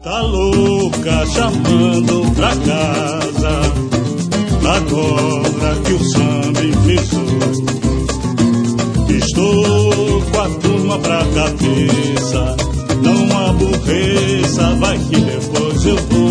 Tá louca chamando pra casa, agora que o samba enfezou. Estou com a turma pra cabeça, não aborreça, vai que depois eu vou.